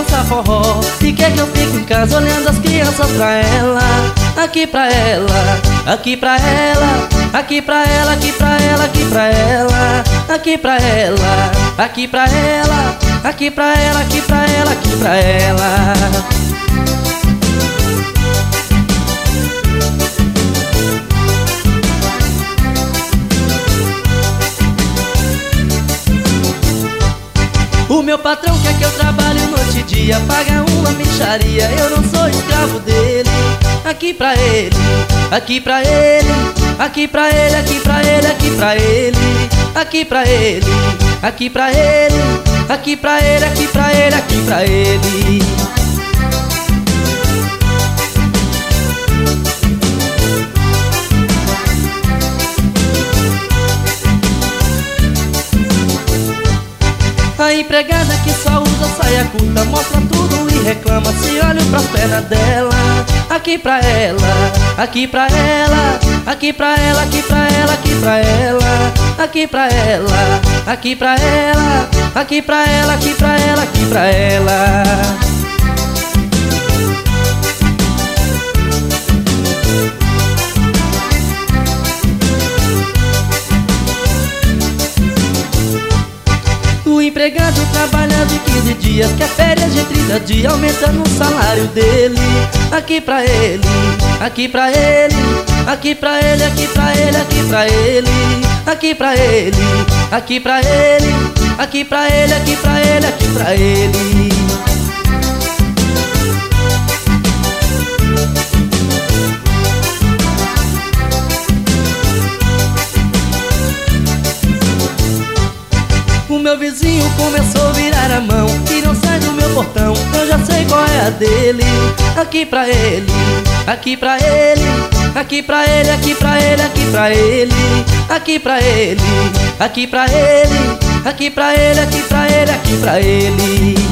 dançar forró e quer que eu fique em casa olhando as crianças pra ela. Aqui pra ela, aqui pra ela, aqui pra ela, aqui pra ela, aqui pra ela, aqui pra ela, aqui pra ela, aqui pra ela, aqui pra ela, aqui pra ela. O meu patrão quer que eu trabalhe noite e dia, paga uma mixaria, eu não sou escravo dele. Aqui pra ele, aqui pra ele, aqui pra ele, aqui pra ele, aqui pra ele, aqui pra ele, aqui pra ele, aqui pra ele, aqui pra ele, aqui pra ele. A empregada que só usa saia curta mostra tudo e reclama se olho pras pernas dela. Aqui pra ela, aqui pra ela, aqui pra ela, aqui pra ela, aqui pra ela, aqui pra ela, aqui pra ela, aqui pra ela, aqui pra ela, aqui pra ela. O empregado trabalha de 15 dias, quer férias de 30 dias, aumentando o salário dele. Aqui pra ele, aqui pra ele, aqui pra ele, aqui pra ele, aqui pra ele, aqui pra ele, aqui pra ele, aqui pra ele, aqui pra ele, aqui pra ele. O meu vizinho começou a virar a mão e não sai do meu portão, eu já sei qual é a dele. Aqui pra ele, aqui pra ele, aqui pra ele, aqui pra ele, aqui pra ele, aqui pra ele, aqui pra ele, aqui pra ele, aqui pra ele, aqui pra ele.